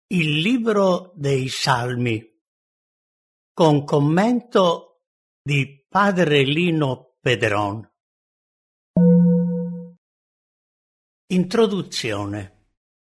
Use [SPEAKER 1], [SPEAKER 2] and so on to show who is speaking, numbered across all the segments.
[SPEAKER 1] Il libro dei Salmi, con commento di padre Lino Pedron. Introduzione.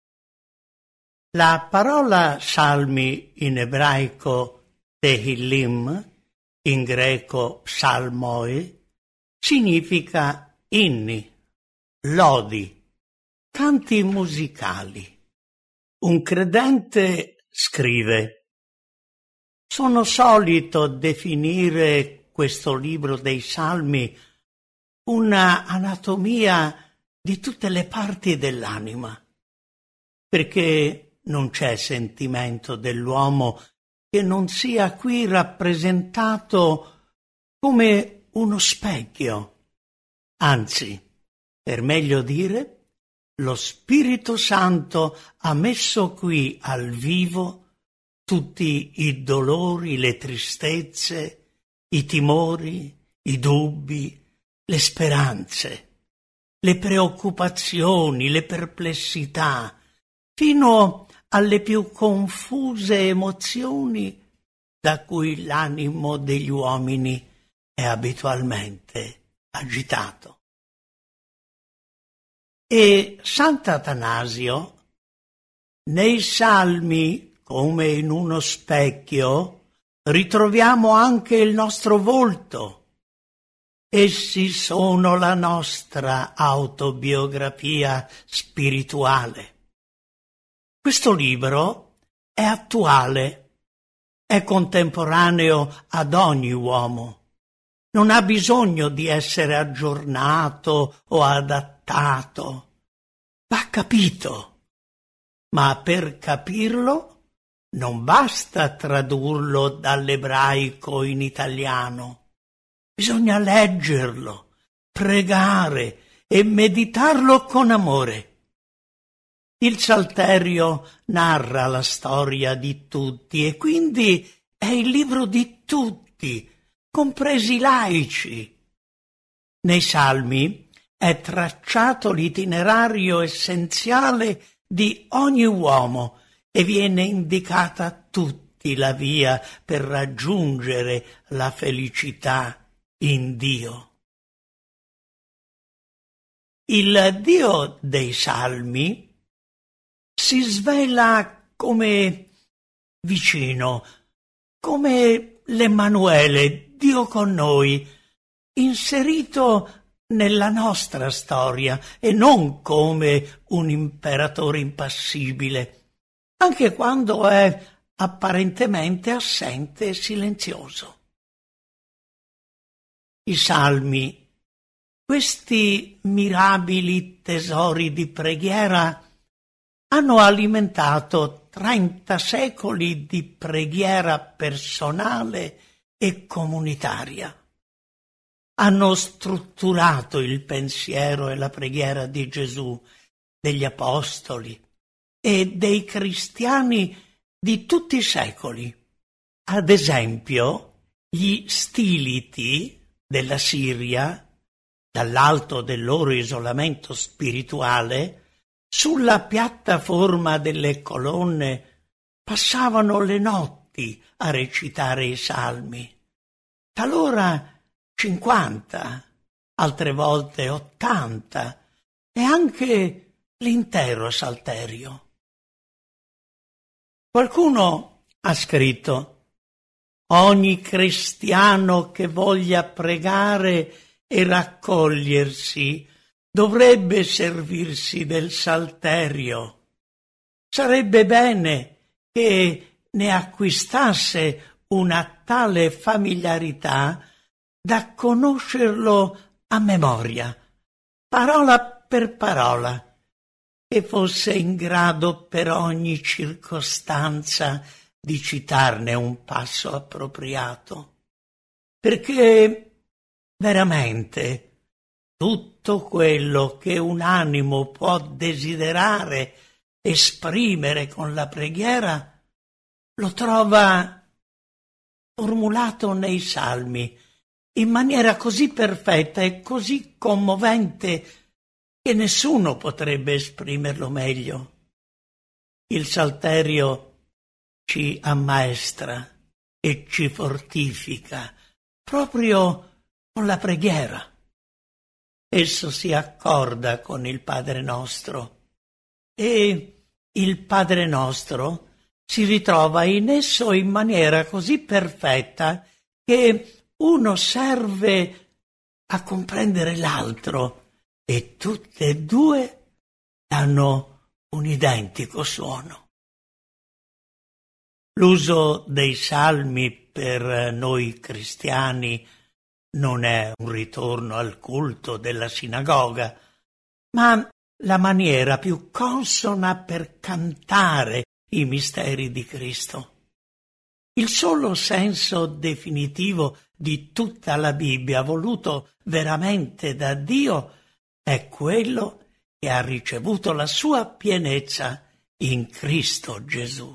[SPEAKER 1] La parola Salmi in ebraico Tehillim, in greco psalmoi, significa inni, lodi, canti musicali. Un credente scrive: sono solito definire questo libro dei Salmi una anatomia di tutte le parti dell'anima, perché non c'è sentimento dell'uomo che non sia qui rappresentato come uno specchio. Anzi, per meglio dire, lo Spirito Santo ha messo qui al vivo tutti i dolori, le tristezze, i timori, i dubbi, le speranze, le preoccupazioni, le perplessità, fino alle più confuse emozioni da cui l'animo degli uomini è abitualmente agitato. E Sant'Atanasio, nei Salmi, come in uno specchio, ritroviamo anche il nostro volto. Essi sono la nostra autobiografia spirituale. Questo libro è attuale, è contemporaneo ad ogni uomo. Non ha bisogno di essere aggiornato o adattato. Va capito, ma per capirlo non basta tradurlo dall'ebraico in italiano. Bisogna leggerlo, pregare e meditarlo con amore. Il Psalterio narra la storia di tutti e quindi è il libro di tutti, compresi i laici. Nei Salmi è tracciato l'itinerario essenziale di ogni uomo e viene indicata a tutti la via per raggiungere la felicità in Dio. Il Dio dei Salmi si svela come vicino, come l'Emmanuele, Dio con noi, inserito nella nostra storia e non come un imperatore impassibile, anche quando è apparentemente assente e silenzioso. I Salmi, questi mirabili tesori di preghiera, hanno alimentato 30 secoli di preghiera personale e comunitaria. Hanno strutturato il pensiero e la preghiera di Gesù, degli apostoli e dei cristiani di tutti i secoli. Ad esempio, gli stiliti della Siria, dall'alto del loro isolamento spirituale, sulla piattaforma delle colonne passavano le notti a recitare i salmi, talora 50, altre volte 80 e anche l'intero Psalterio. Qualcuno ha scritto: ogni cristiano che voglia pregare e raccogliersi dovrebbe servirsi del Psalterio. Sarebbe bene che ne acquistasse una tale familiarità da conoscerlo a memoria, parola per parola, e fosse in grado per ogni circostanza di citarne un passo appropriato. Perché veramente tutto quello che un animo può desiderare esprimere con la preghiera lo trova formulato nei Salmi in maniera così perfetta e così commovente che nessuno potrebbe esprimerlo meglio. Il Salterio ci ammaestra e ci fortifica proprio con la preghiera. Esso si accorda con il Padre nostro e il Padre nostro si ritrova in esso in maniera così perfetta che uno serve a comprendere l'altro e tutte e due hanno un identico suono. L'uso dei salmi per noi cristiani non è un ritorno al culto della sinagoga, ma la maniera più consona per cantare i misteri di Cristo. Il solo senso definitivo di tutta la Bibbia, voluto veramente da Dio, è quello che ha ricevuto la sua pienezza in Cristo Gesù.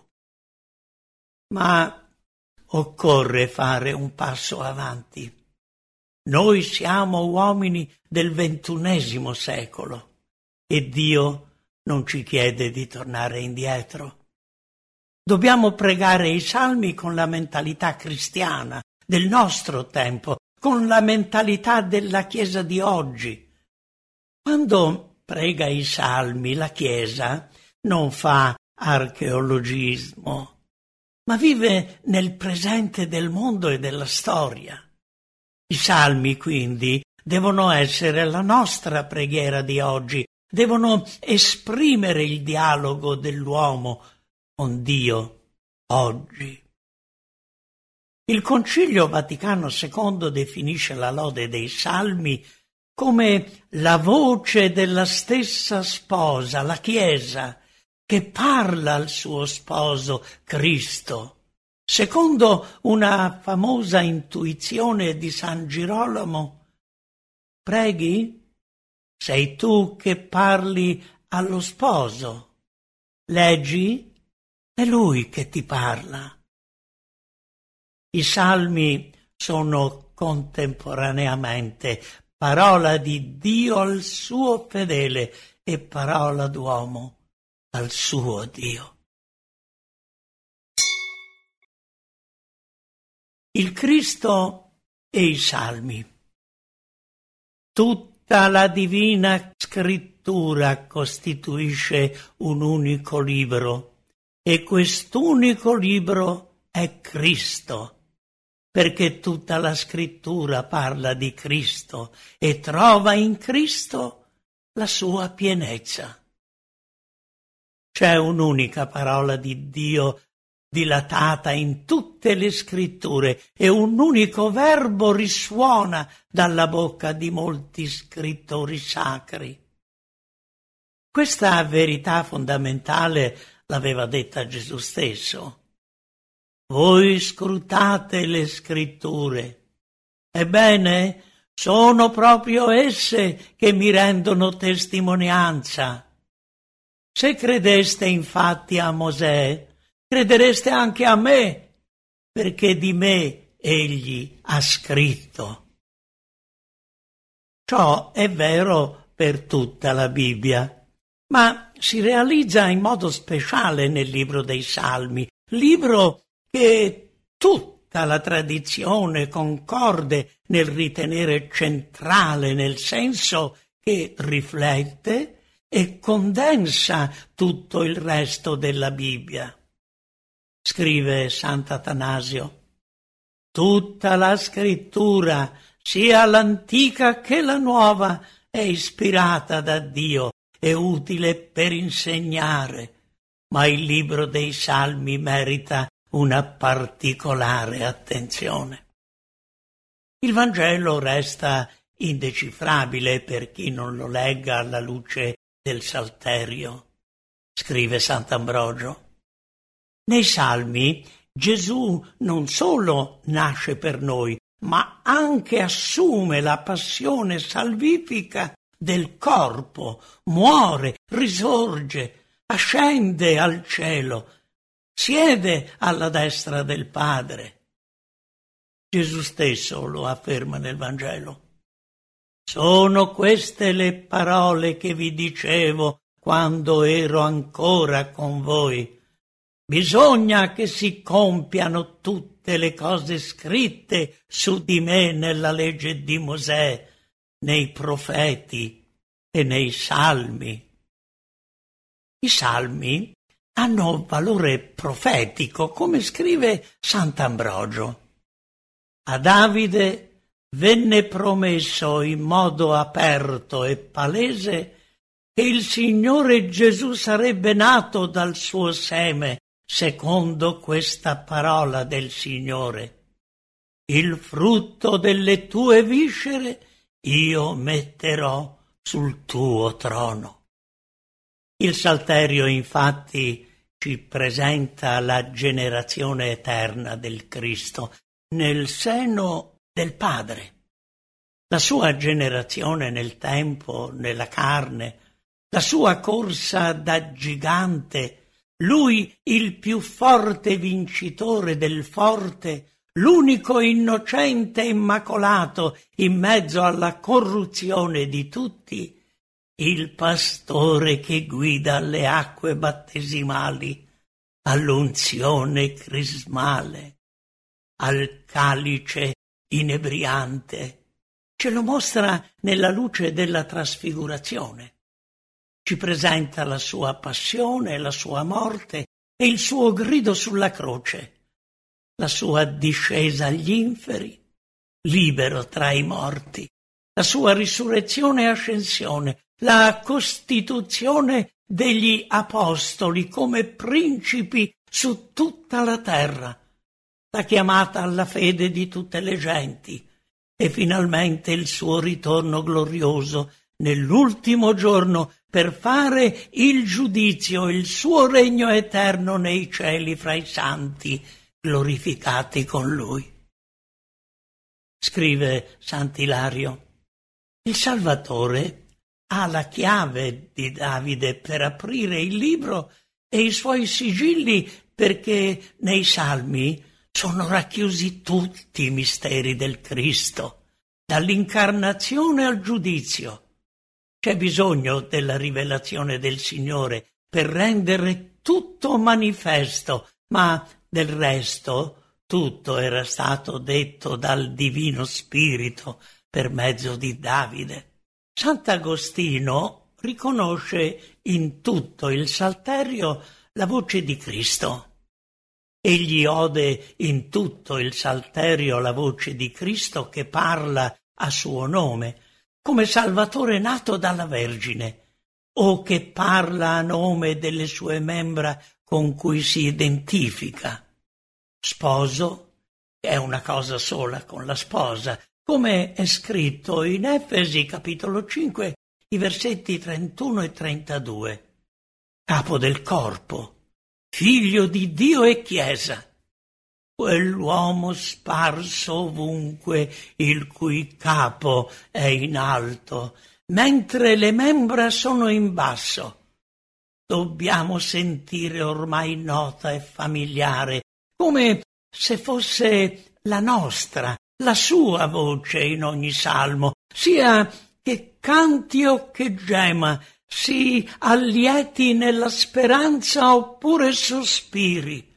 [SPEAKER 1] Ma occorre fare un passo avanti. Noi siamo uomini del XXI secolo e Dio non ci chiede di tornare indietro. Dobbiamo pregare i salmi con la mentalità cristiana del nostro tempo, con la mentalità della Chiesa di oggi. Quando prega i salmi, la Chiesa non fa archeologismo, ma vive nel presente del mondo e della storia. I salmi, quindi, devono essere la nostra preghiera di oggi, devono esprimere il dialogo dell'uomo con Dio oggi. Il Concilio Vaticano II definisce la lode dei salmi come la voce della stessa sposa, la Chiesa, che parla al suo sposo Cristo. Secondo una famosa intuizione di San Girolamo, preghi? Sei tu che parli allo sposo. Leggi? È lui che ti parla. I salmi sono contemporaneamente parola di Dio al suo fedele e parola d'uomo al suo Dio. Il Cristo e i salmi. Tutta la divina scrittura costituisce un unico libro e quest'unico libro è Cristo, perché tutta la scrittura parla di Cristo e trova in Cristo la sua pienezza. C'è un'unica parola di Dio dilatata in tutte le scritture e un unico verbo risuona dalla bocca di molti scrittori sacri. Questa verità fondamentale l'aveva detta Gesù stesso. Voi scrutate le scritture. Ebbene, sono proprio esse che mi rendono testimonianza. Se credeste infatti a Mosè, credereste anche a me, perché di me egli ha scritto. Ciò è vero per tutta la Bibbia, ma si realizza in modo speciale nel libro dei Salmi, libro che tutta la tradizione concorde nel ritenere centrale, nel senso che riflette e condensa tutto il resto della Bibbia. Scrive Sant'Atanasio: tutta la scrittura, sia l'antica che la nuova, è ispirata da Dio e utile per insegnare, ma il libro dei Salmi merita una particolare attenzione. Il Vangelo resta indecifrabile per chi non lo legga alla luce del Salterio, scrive Sant'Ambrogio. Nei Salmi Gesù non solo nasce per noi, ma anche assume la passione salvifica del corpo, muore, risorge, ascende al cielo, siede alla destra del Padre. Gesù stesso lo afferma nel Vangelo. Sono queste le parole che vi dicevo quando ero ancora con voi. Bisogna che si compiano tutte le cose scritte su di me nella legge di Mosè, nei profeti e nei salmi. I salmi hanno valore profetico, come scrive Sant'Ambrogio. A Davide venne promesso in modo aperto e palese che il Signore Gesù sarebbe nato dal suo seme, secondo questa parola del Signore. Il frutto delle tue viscere io metterò sul tuo trono. Il Salterio, infatti, ci presenta la generazione eterna del Cristo nel seno del Padre. La sua generazione nel tempo, nella carne, la sua corsa da gigante, lui il più forte vincitore del forte, l'unico innocente e immacolato in mezzo alla corruzione di tutti, il pastore che guida le acque battesimali all'unzione crismale, al calice inebriante. Ce lo mostra nella luce della trasfigurazione. Ci presenta la sua passione, la sua morte e il suo grido sulla croce, la sua discesa agli inferi, libero tra i morti, la sua risurrezione e ascensione, la costituzione degli apostoli come principi su tutta la terra, la chiamata alla fede di tutte le genti e finalmente il suo ritorno glorioso nell'ultimo giorno per fare il giudizio, il suo regno eterno nei cieli fra i santi, glorificati con lui. Scrive Sant'Ilario: il Salvatore ha la chiave di Davide per aprire il libro e i suoi sigilli, perché nei Salmi sono racchiusi tutti i misteri del Cristo, dall'incarnazione al giudizio. C'è bisogno della rivelazione del Signore per rendere tutto manifesto, ma del resto tutto era stato detto dal Divino Spirito per mezzo di Davide. Sant'Agostino riconosce in tutto il Salterio la voce di Cristo. Egli ode in tutto il Salterio la voce di Cristo che parla a suo nome, come Salvatore nato dalla Vergine, o che parla a nome delle sue membra con cui si identifica. Sposo, che è una cosa sola con la sposa, come è scritto in Efesi capitolo 5, i versetti 31 e 32. Capo del corpo, figlio di Dio e Chiesa, quell'uomo sparso ovunque, il cui capo è in alto, mentre le membra sono in basso. Dobbiamo sentire ormai nota e familiare, come se fosse la nostra, la sua voce in ogni salmo, sia che canti o che gema, si allieti nella speranza oppure sospiri.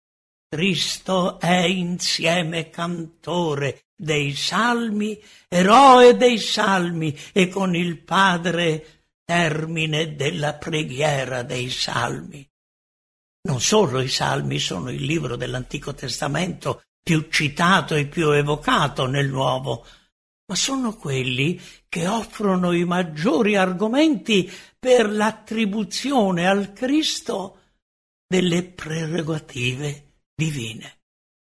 [SPEAKER 1] Cristo è insieme cantore dei salmi, eroe dei salmi e con il Padre termine della preghiera dei salmi. Non solo i salmi sono il libro dell'Antico Testamento più citato e più evocato nel Nuovo, ma sono quelli che offrono i maggiori argomenti per l'attribuzione al Cristo delle prerogative divine.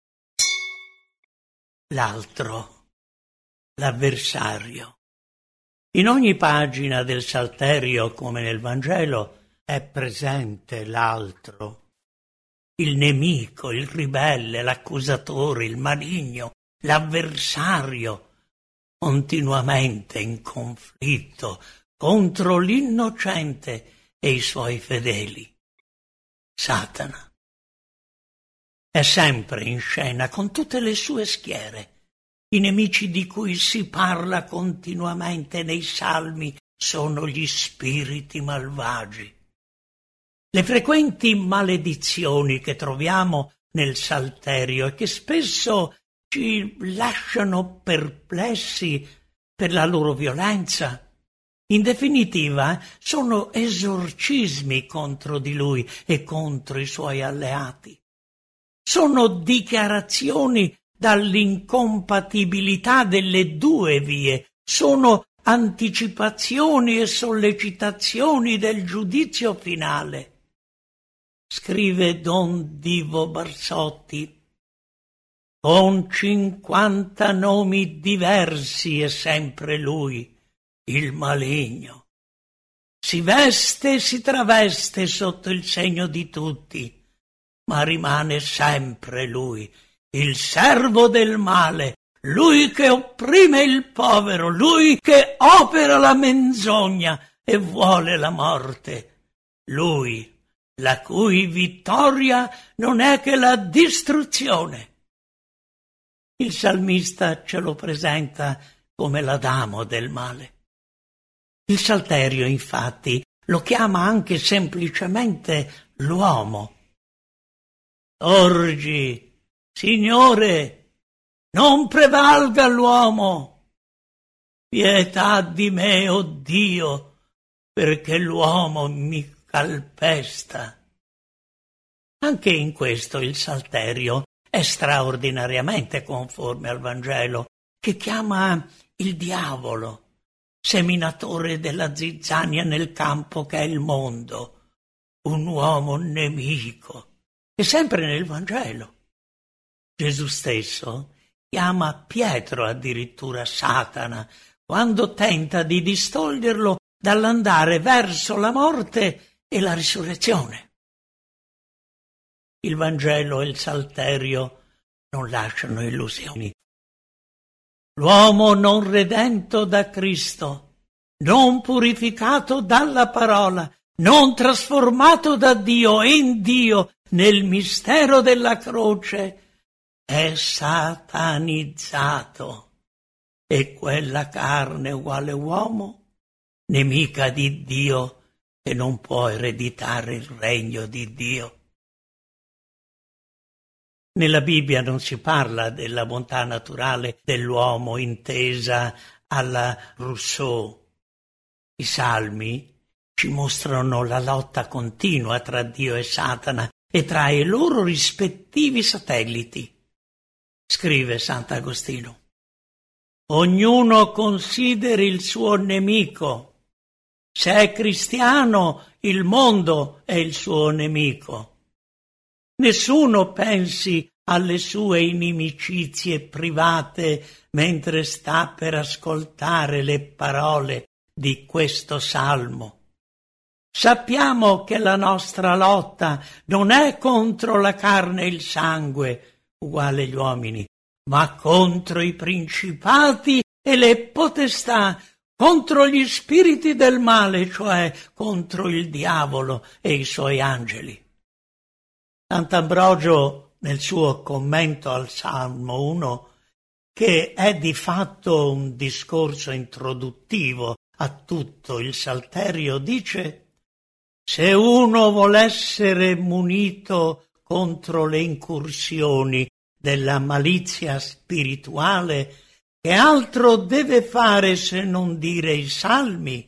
[SPEAKER 1] L'altro, l'avversario. In ogni pagina del Salterio, come nel Vangelo, è presente l'altro, il nemico, il ribelle, l'accusatore, il maligno, l'avversario, continuamente in conflitto contro l'innocente e i suoi fedeli. Satana è sempre in scena con tutte le sue schiere. I nemici di cui si parla continuamente nei salmi sono gli spiriti malvagi. Le frequenti maledizioni che troviamo nel Salterio e che spesso ci lasciano perplessi per la loro violenza, in definitiva sono esorcismi contro di lui e contro i suoi alleati. Sono dichiarazioni dall'incompatibilità delle due vie, sono anticipazioni e sollecitazioni del giudizio finale. Scrive Don Divo Barsotti: con 50 nomi diversi è sempre lui, il maligno. Si veste e si traveste sotto il segno di tutti, ma rimane sempre lui, il servo del male, lui che opprime il povero, lui che opera la menzogna e vuole la morte, lui la cui vittoria non è che la distruzione. Il salmista ce lo presenta come l'Adamo del male. Il Salterio, infatti, lo chiama anche semplicemente l'uomo. Orgi, Signore, non prevalga l'uomo. Pietà di me, o Dio, perché l'uomo mi calpesta. Anche in questo il Salterio è straordinariamente conforme al Vangelo, che chiama il diavolo seminatore della zizzania nel campo che è il mondo, un uomo nemico. E sempre nel Vangelo Gesù stesso chiama Pietro addirittura Satana quando tenta di distoglierlo dall'andare verso la morte e la risurrezione. Il Vangelo e il Salterio non lasciano illusioni. L'uomo non redento da Cristo, non purificato dalla parola, non trasformato da Dio in Dio nel mistero della croce, è satanizzato. E quella carne uguale uomo, nemica di Dio, che non può ereditare il regno di Dio. Nella Bibbia non si parla della bontà naturale dell'uomo intesa alla Rousseau. I Salmi ci mostrano la lotta continua tra Dio e Satana e tra i loro rispettivi satelliti. Scrive Sant'Agostino: ognuno consideri il suo nemico. Se è cristiano, il mondo è il suo nemico. Nessuno pensi alle sue inimicizie private mentre sta per ascoltare le parole di questo salmo. Sappiamo che la nostra lotta non è contro la carne e il sangue, uguale gli uomini, ma contro i principati e le potestà, contro gli spiriti del male, cioè contro il diavolo e i suoi angeli. Sant'Ambrogio, nel suo commento al Salmo 1, che è di fatto un discorso introduttivo a tutto il Salterio, dice: se uno vuol essere munito contro le incursioni della malizia spirituale, che altro deve fare se non dire i salmi?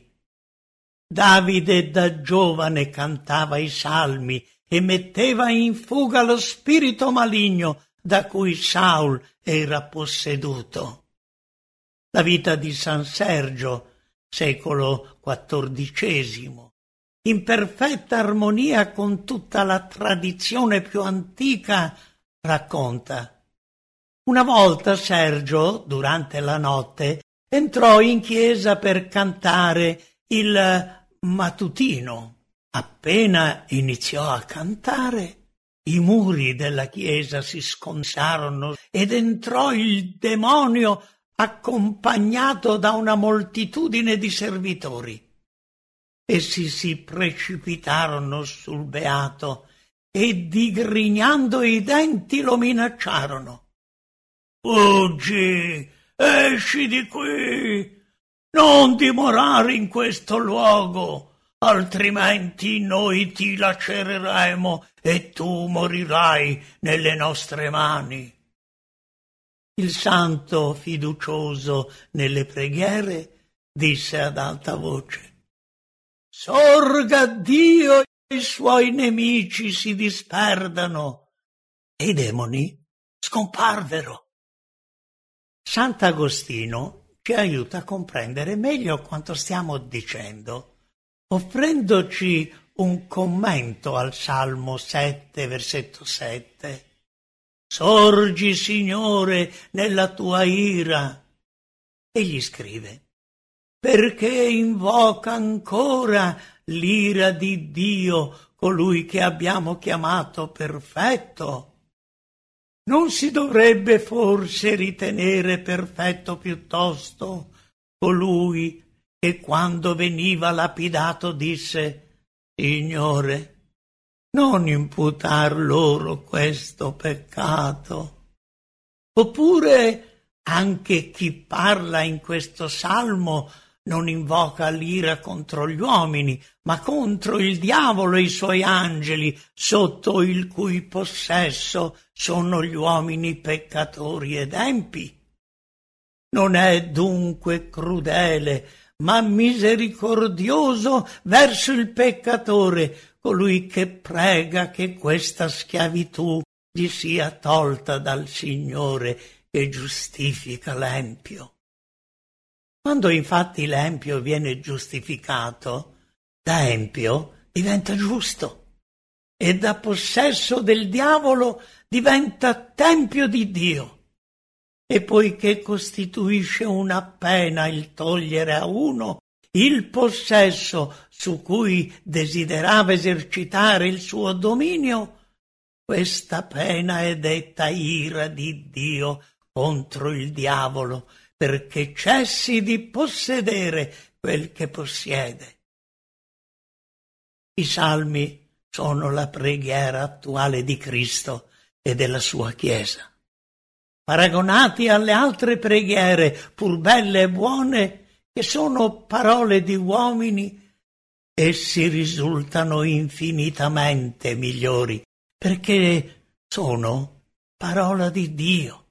[SPEAKER 1] Davide da giovane cantava i salmi e metteva in fuga lo spirito maligno da cui Saul era posseduto. La vita di San Sergio, secolo XIV, in perfetta armonia con tutta la tradizione più antica, racconta: una volta Sergio, durante la notte, entrò in chiesa per cantare il mattutino. Appena iniziò a cantare, i muri della chiesa si sconsarono ed entrò il demonio accompagnato da una moltitudine di servitori. Essi si precipitarono sul beato e, digrignando i denti, lo minacciarono. «Fuggi, esci di qui, non dimorare in questo luogo, altrimenti noi ti lacereremo e tu morirai nelle nostre mani. Il santo, fiducioso nelle preghiere, disse ad alta voce: sorga Dio e i suoi nemici si disperdano. E i demoni scomparvero. Sant'Agostino ci aiuta a comprendere meglio quanto stiamo dicendo, offrendoci un commento al Salmo 7, versetto 7. Sorgi, Signore, nella tua ira. Egli scrive: perché invoca ancora l'ira di Dio, colui che abbiamo chiamato perfetto? Non si dovrebbe forse ritenere perfetto piuttosto colui che quando veniva lapidato disse: Signore, non imputar loro questo peccato? Oppure anche chi parla in questo salmo non invoca l'ira contro gli uomini, ma contro il diavolo e i suoi angeli, sotto il cui possesso sono gli uomini peccatori ed empi. Non è dunque crudele, ma misericordioso verso il peccatore, colui che prega che questa schiavitù gli sia tolta dal Signore che giustifica l'empio. Quando infatti l'empio viene giustificato, da empio diventa giusto e da possesso del diavolo diventa tempio di Dio. E poiché costituisce una pena il togliere a uno il possesso su cui desiderava esercitare il suo dominio, questa pena è detta ira di Dio contro il diavolo, perché cessi di possedere quel che possiede. I salmi sono la preghiera attuale di Cristo e della sua Chiesa. Paragonati alle altre preghiere, pur belle e buone, che sono parole di uomini, essi risultano infinitamente migliori, perché sono parola di Dio.